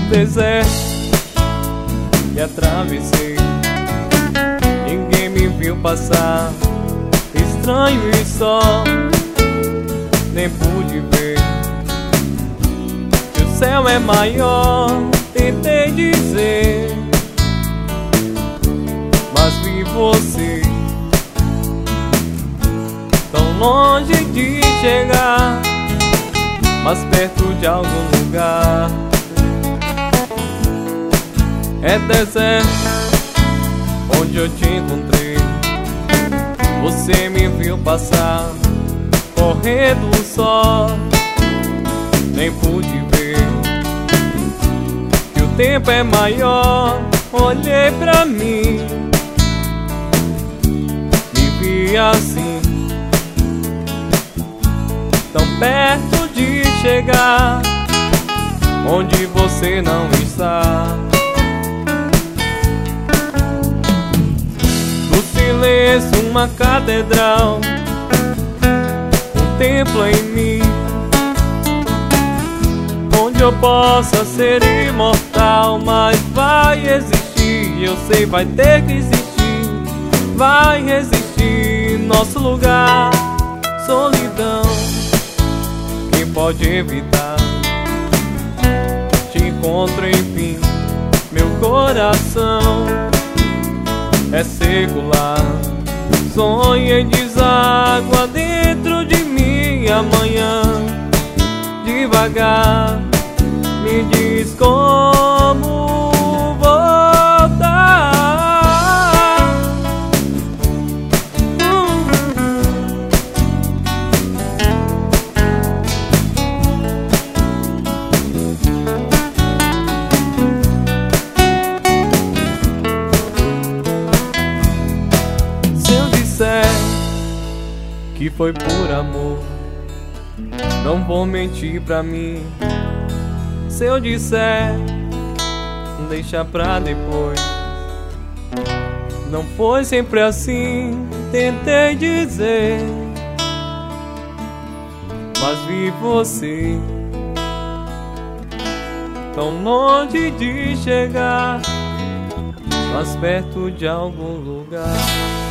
deserto que atravessei, ninguém me viu passar, estranho e só, nem pude ver que o céu é maior. Tentei dizer, mas vi você tão longe de chegar, mas perto de algum lugar. É deserto onde eu te encontrei, você me viu passar, correndo só, nem pude ver que o tempo é maior. Olhei pra mim, me vi assim, tão perto de chegar onde você não está. No silêncio uma catedral, um templo em mim, onde eu possa ser imortal. Mas vai existir, eu sei, vai ter que existir, vai existir nosso lugar. Solidão, quem pode evitar? Te encontro enfim, meu coração é secular, sonha em deságua dentro de mim. Amanhã, devagar, me diz como voltar. Se eu disser que foi por amor, não vou mentir pra mim. Se eu disser, deixa pra depois, não foi sempre assim. Tentei dizer, mas vi você tão longe de chegar, mas perto de algum lugar.